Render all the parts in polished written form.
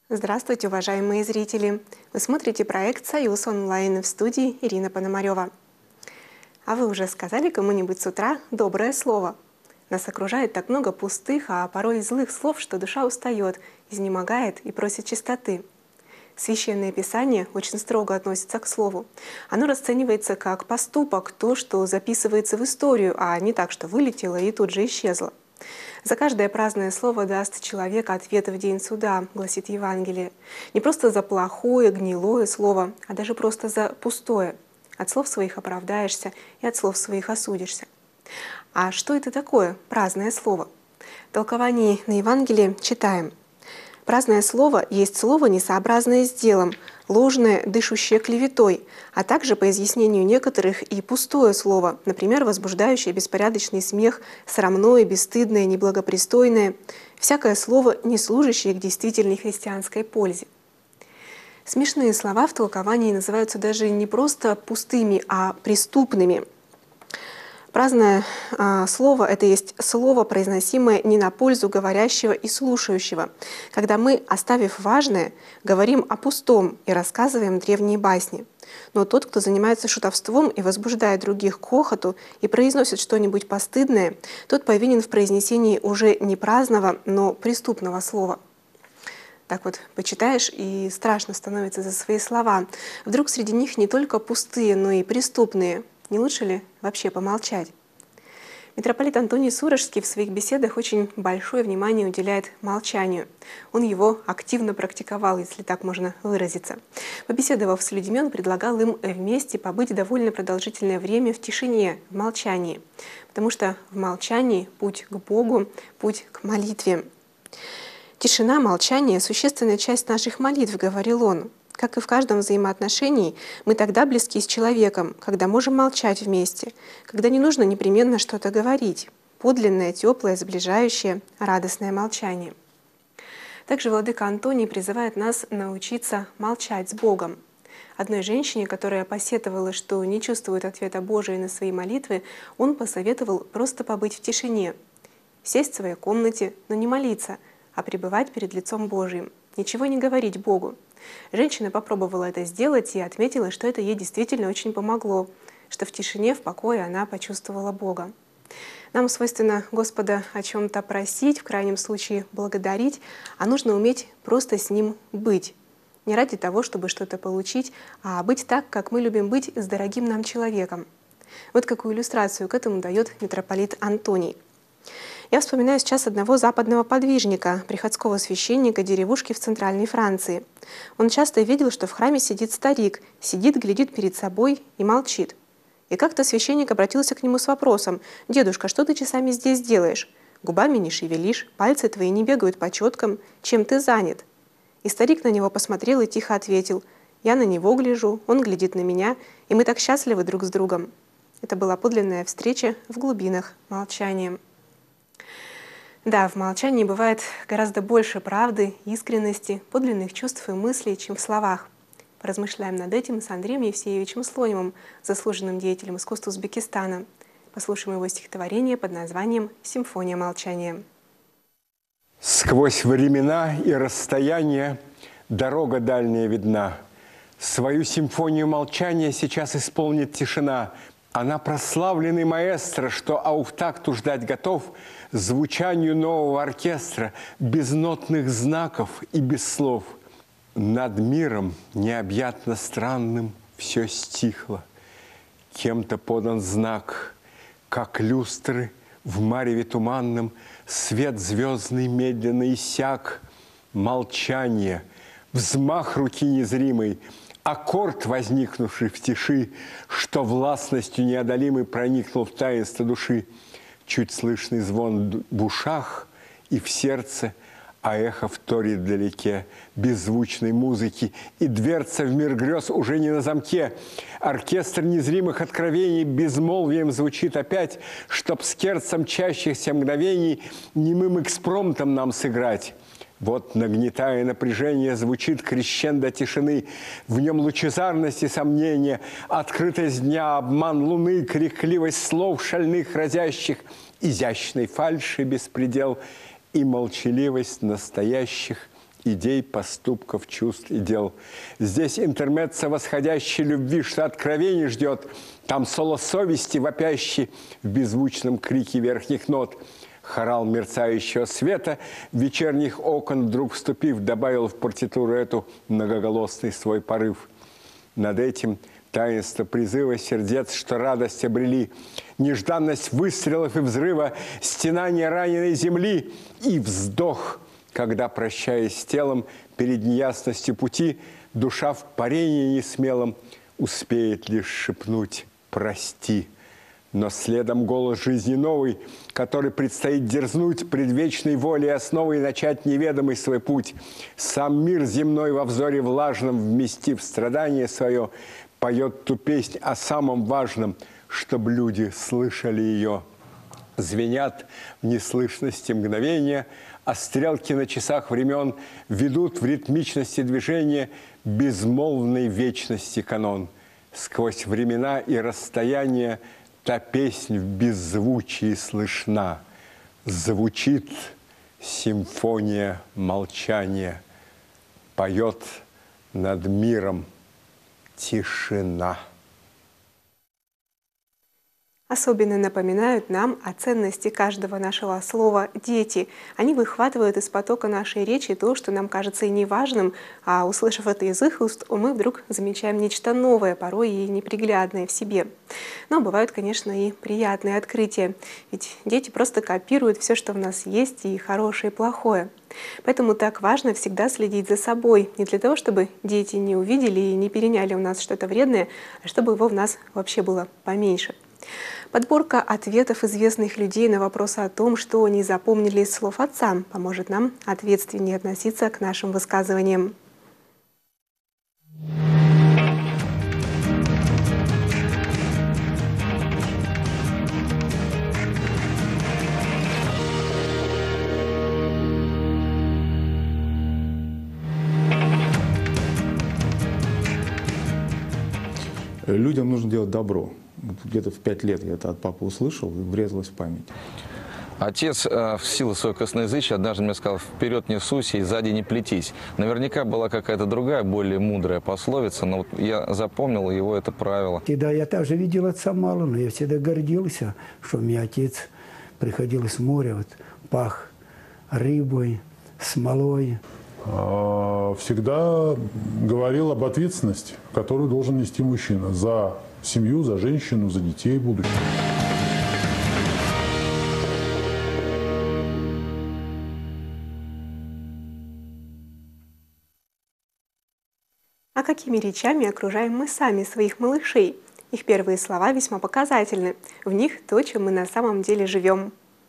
Здравствуйте, уважаемые зрители! Вы смотрите проект «Союз онлайн», в студии Ирина Пономарева. А вы уже сказали кому-нибудь с утра доброе слово? Нас окружает так много пустых, а порой и злых слов, что душа устает, изнемогает и просит чистоты. Священное Писание очень строго относится к слову. Оно расценивается как поступок, то, что записывается в историю, а не так, что вылетело и тут же исчезло. За каждое праздное слово даст человек ответ в день суда, гласит Евангелие. Не просто за плохое, гнилое слово, а даже просто за пустое. От слов своих оправдаешься и от слов своих осудишься. А что это такое праздное слово? В толковании на Евангелие читаем. Праздное слово есть слово, несообразное с делом, ложное, дышащее клеветой, а также, по изъяснению некоторых, и пустое слово, например, возбуждающее беспорядочный смех, срамное, бесстыдное, неблагопристойное, всякое слово, не служащее к действительной христианской пользе. Смешные слова в толковании называются даже не просто пустыми, а преступными. Праздное слово — это есть слово, произносимое не на пользу говорящего и слушающего, когда мы, оставив важное, говорим о пустом и рассказываем древние басни. Но тот, кто занимается шутовством и возбуждает других к хохоту и произносит что-нибудь постыдное, тот повинен в произнесении уже не праздного, но преступного слова. Так вот, почитаешь, и страшно становится за свои слова. Вдруг среди них не только пустые, но и преступные. Не лучше ли вообще помолчать? Митрополит Антоний Сурожский в своих беседах очень большое внимание уделяет молчанию. Он его активно практиковал, если так можно выразиться. Побеседовав с людьми, он предлагал им вместе побыть довольно продолжительное время в тишине, в молчании. Потому что в молчании путь к Богу, путь к молитве. Тишина, молчание — существенная часть наших молитв, говорил он. Как и в каждом взаимоотношении, мы тогда близки с человеком, когда можем молчать вместе, когда не нужно непременно что-то говорить. Подлинное, теплое, сближающее, радостное молчание. Также владыка Антоний призывает нас научиться молчать с Богом. Одной женщине, которая посетовала, что не чувствует ответа Божия на свои молитвы, он посоветовал просто побыть в тишине, сесть в своей комнате, но не молиться, а пребывать перед лицом Божиим, ничего не говорить Богу. Женщина попробовала это сделать и отметила, что это ей действительно очень помогло, что в тишине, в покое она почувствовала Бога. Нам свойственно Господа о чем-то просить, в крайнем случае благодарить, а нужно уметь просто с Ним быть. Не ради того, чтобы что-то получить, а быть так, как мы любим быть с дорогим нам человеком. Вот какую иллюстрацию к этому дает митрополит Антоний. Я вспоминаю сейчас одного западного подвижника, приходского священника деревушки в центральной Франции. Он часто видел, что в храме сидит старик, сидит, глядит перед собой и молчит. И как-то священник обратился к нему с вопросом: «Дедушка, что ты часами здесь делаешь? Губами не шевелишь, пальцы твои не бегают по четкам. Чем ты занят?» И старик на него посмотрел и тихо ответил: «Я на него гляжу, он глядит на меня, и мы так счастливы друг с другом». Это была подлинная встреча в глубинах молчания. Да, в молчании бывает гораздо больше правды, искренности, подлинных чувств и мыслей, чем в словах. Поразмышляем над этим с Андреем Евсеевичем Слонимым, заслуженным деятелем искусства Узбекистана. Послушаем его стихотворение под названием «Симфония молчания». Сквозь времена и расстояния дорога дальняя видна. Свою симфонию молчания сейчас исполнит тишина. Она прославленный маэстро, что ауфтакту ждать готов, звучанию нового оркестра, без нотных знаков и без слов. Над миром необъятно странным все стихло. Кем-то подан знак, как люстры в мареве туманном, свет звездный медленно иссяк. Молчание, взмах руки незримой, аккорд, возникнувший в тиши, что властностью неодолимой проникнул в таинство души. Чуть слышный звон в ушах и в сердце, а эхо вторит вдалеке беззвучной музыки, и дверца в мир грез уже не на замке. Оркестр незримых откровений безмолвием звучит опять, чтоб с керцем чащихся мгновений немым экспромтом нам сыграть. Вот, нагнетая напряжение, звучит крещендо тишины. В нем лучезарность и сомнение, открытость дня, обман луны, крикливость слов шальных разящих, изящной фальши беспредел и молчаливость настоящих идей, поступков, чувств и дел. Здесь интермеццо восходящей любви, что откровений ждет. Там соло совести, вопящий в беззвучном крике верхних нот. Хорал мерцающего света вечерних окон, вдруг вступив, добавил в партитуру эту многоголосный свой порыв. Над этим таинство призыва сердец, что радость обрели, нежданность выстрелов и взрыва, стенание раненой земли и вздох, когда, прощаясь с телом, перед неясностью пути, душа в парении несмелом успеет лишь шепнуть «прости». Но следом голос жизни новый, который предстоит дерзнуть предвечной волей основой и начать неведомый свой путь. Сам мир земной во взоре влажном, вместив страдание свое, поет ту песнь о самом важном, чтоб люди слышали ее. Звенят в неслышности мгновения, а стрелки на часах времен ведут в ритмичности движения безмолвной вечности канон. Сквозь времена и расстояния та песнь в беззвучии слышна. Звучит симфония молчания, поет над миром тишина. Особенно напоминают нам о ценности каждого нашего слова дети. Они выхватывают из потока нашей речи то, что нам кажется и неважным, а услышав это из их уст, мы вдруг замечаем нечто новое, порой и неприглядное в себе. Но бывают, конечно, и приятные открытия. Ведь дети просто копируют все, что в нас есть, и хорошее, и плохое. Поэтому так важно всегда следить за собой. Не для того, чтобы дети не увидели и не переняли у нас что-то вредное, а чтобы его в нас вообще было поменьше. Подборка ответов известных людей на вопросы о том, что они запомнили из слов отца, поможет нам ответственнее относиться к нашим высказываниям. Людям нужно делать добро. Где-то в 5 лет я это от папы услышал и врезалось в память. Отец в силу своего косноязычия однажды мне сказал: «Вперед не суйся и сзади не плетись». Наверняка была какая-то другая, более мудрая пословица, но вот я запомнил его это правило. Всегда я также видел отца мало, но я всегда гордился, что у меня отец приходил из моря, вот, пах рыбой, смолой. Всегда говорил об ответственности, которую должен нести мужчина за семью, за женщину, за детей будущих. А какими речами окружаем мы сами своих малышей? Их первые слова весьма показательны. В них то, чем мы на самом деле живем.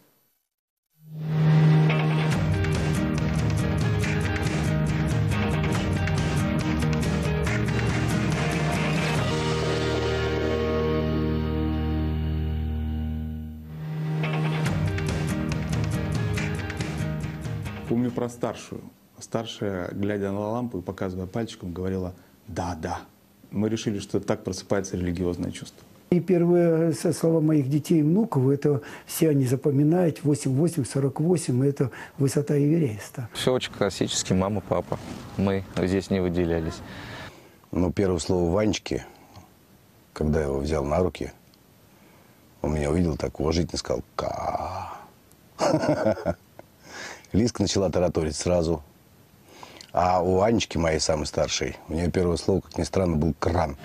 Помню про старшую. Старшая, глядя на лампу и показывая пальчиком, говорила «да, да». Мы решили, что так просыпается религиозное чувство. И первые слова моих детей и внуков, это все они запоминают, 8-8, 48, это высота Эвереста. Все очень классически, мама, папа. Мы здесь не выделялись. Ну, первое слово Ванечки, когда я его взял на руки, он меня увидел, так уважительно сказал «ка». Лизка начала тараторить сразу. А у Анечки, моей самой старшей, у нее первое слово, как ни странно, был «кран».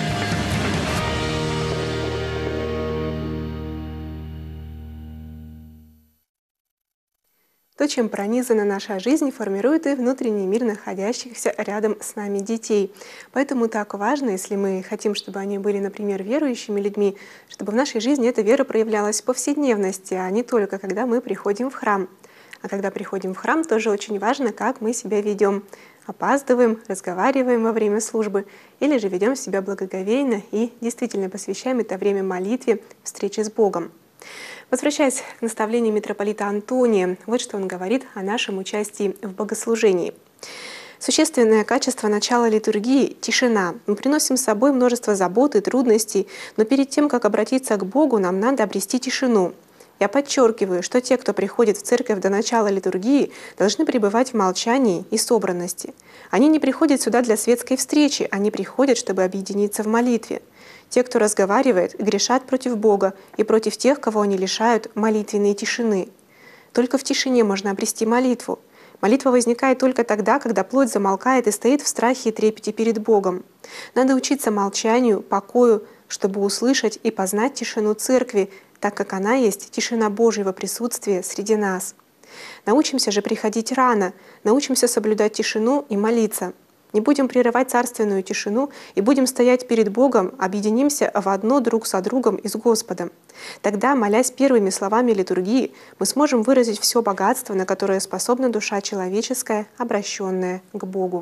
То, чем пронизана наша жизнь, формирует и внутренний мир находящихся рядом с нами детей. Поэтому так важно, если мы хотим, чтобы они были, например, верующими людьми, чтобы в нашей жизни эта вера проявлялась в повседневности, а не только когда мы приходим в храм. А когда приходим в храм, тоже очень важно, как мы себя ведем. Опаздываем, разговариваем во время службы или же ведем себя благоговейно и действительно посвящаем это время молитве, встрече с Богом. Возвращаясь к наставлению митрополита Антония, вот что он говорит о нашем участии в богослужении. Существенное качество начала литургии – тишина. Мы приносим с собой множество забот и трудностей, но перед тем, как обратиться к Богу, нам надо обрести тишину. Я подчеркиваю, что те, кто приходит в церковь до начала литургии, должны пребывать в молчании и собранности. Они не приходят сюда для светской встречи, они приходят, чтобы объединиться в молитве. Те, кто разговаривает, грешат против Бога и против тех, кого они лишают молитвенной тишины. Только в тишине можно обрести молитву. Молитва возникает только тогда, когда плоть замолкает и стоит в страхе и трепете перед Богом. Надо учиться молчанию, покою, чтобы услышать и познать тишину церкви, так как она есть тишина Божьего присутствия среди нас. Научимся же приходить рано, научимся соблюдать тишину и молиться. Не будем прерывать царственную тишину и будем стоять перед Богом, объединимся в одно друг со другом и с Господом. Тогда, молясь первыми словами литургии, мы сможем выразить все богатство, на которое способна душа человеческая, обращенная к Богу.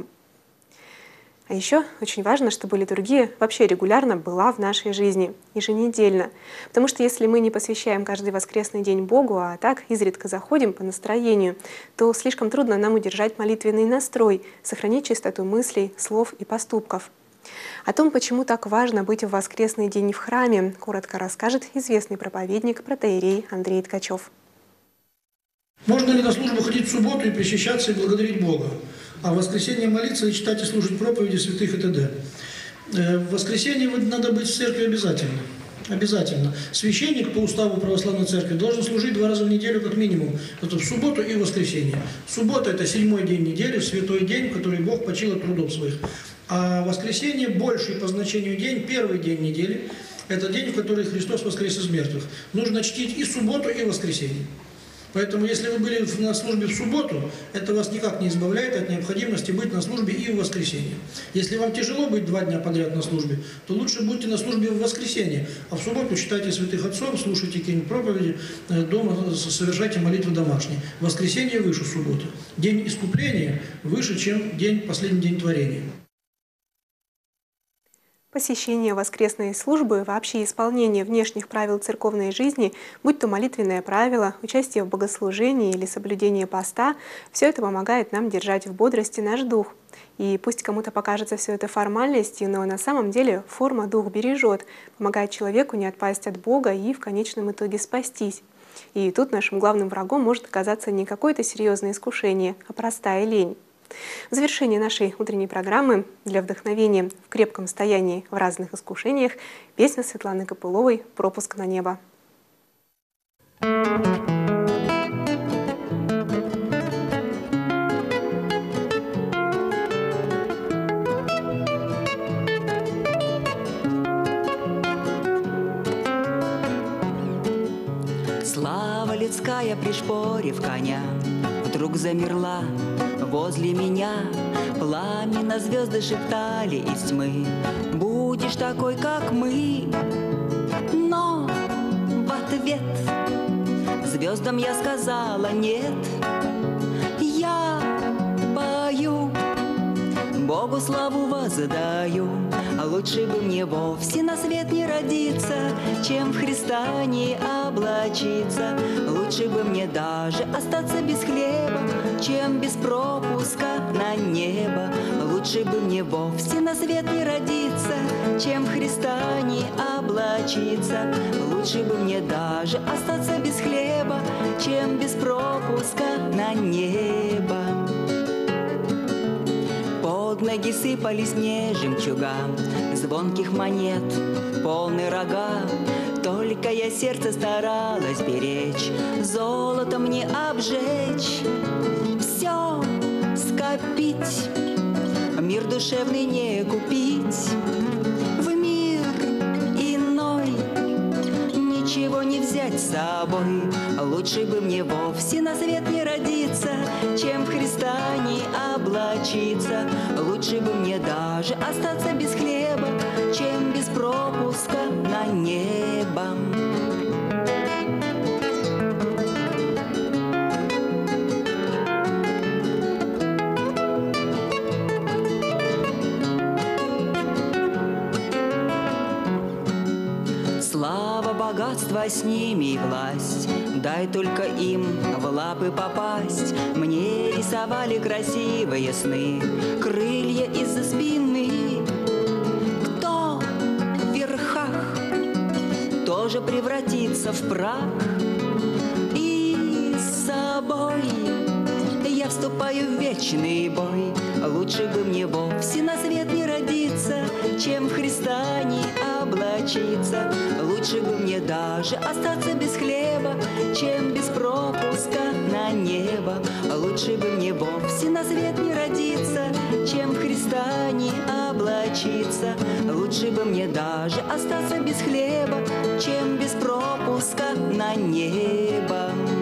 А еще очень важно, чтобы литургия вообще регулярно была в нашей жизни, еженедельно. Потому что если мы не посвящаем каждый воскресный день Богу, а так изредка заходим по настроению, то слишком трудно нам удержать молитвенный настрой, сохранить чистоту мыслей, слов и поступков. О том, почему так важно быть в воскресный день в храме, коротко расскажет известный проповедник протоиерей Андрей Ткачев. Можно ли на службу ходить в субботу и причащаться и благодарить Бога, а в воскресенье молиться и читать и слушать проповеди святых и т.д.? В воскресенье надо быть в церкви обязательно. Обязательно. Священник по уставу православной церкви должен служить 2 раза в неделю как минимум. Это в субботу и в воскресенье. Суббота – это 7-й день недели, святой день, в который Бог почил от трудов своих. А воскресенье – больший по значению день, 1-й день недели. Это день, в который Христос воскрес из мертвых. Нужно чтить и субботу, и воскресенье. Поэтому, если вы были на службе в субботу, это вас никак не избавляет от необходимости быть на службе и в воскресенье. Если вам тяжело быть 2 дня подряд на службе, то лучше будьте на службе в воскресенье, а в субботу читайте святых отцов, слушайте какие-нибудь проповеди, дома совершайте молитвы домашние. Воскресенье выше субботы. День искупления выше, чем последний день творения. Посещение воскресной службы, вообще исполнение внешних правил церковной жизни, будь то молитвенное правило, участие в богослужении или соблюдение поста, все это помогает нам держать в бодрости наш дух. И пусть кому-то покажется все это формальностью, но на самом деле форма дух бережет, помогает человеку не отпасть от Бога и в конечном итоге спастись. И тут нашим главным врагом может оказаться не какое-то серьезное искушение, а простая лень. В завершение нашей утренней программы для вдохновения в крепком стоянии в разных искушениях песня Светланы Копыловой «Пропуск на небо». Слава людская, пришпорив коня, вдруг замерла возле меня. Пламенно звезды шептали из тьмы: будешь такой, как мы. Но в ответ звездам я сказала нет. Я пою, Богу славу воздаю. Лучше бы мне вовсе на свет не родиться, чем в Христа не облачиться. Лучше бы мне даже остаться без хлеба, чем без пропуска на небо. Лучше бы мне вовсе на свет не родиться, чем в Христа не облачиться. Лучше бы мне даже остаться без хлеба, чем без пропуска на небо. Под ноги сыпались мне жемчуга, звонких монет, полные рога. Только я сердце старалась беречь, золото мне обжечь. Все скопить, мир душевный не купить. В мир иной ничего не взять с собой. Лучше бы мне вовсе на свет не родиться, чем в Христа не облачиться. Лучше бы мне даже остаться без хлеба, чем без пропуска на небо. Слава, богатство, с ними и власть, дай только им в лапы попасть. Мне рисовали красивые сны, крылья из-за спины. Кто в верхах тоже превратится в прах. собой я вступаю в вечный бой. Лучше бы мне вовсе на свет не родиться, чем в Христа не облачиться. Лучше бы мне даже остаться без хлеба, чем без пропуска на небо. Лучше бы мне вовсе на свет не родиться, чем в Христа не облачиться. Лучше бы мне даже остаться без хлеба, чем без пропуска на небо.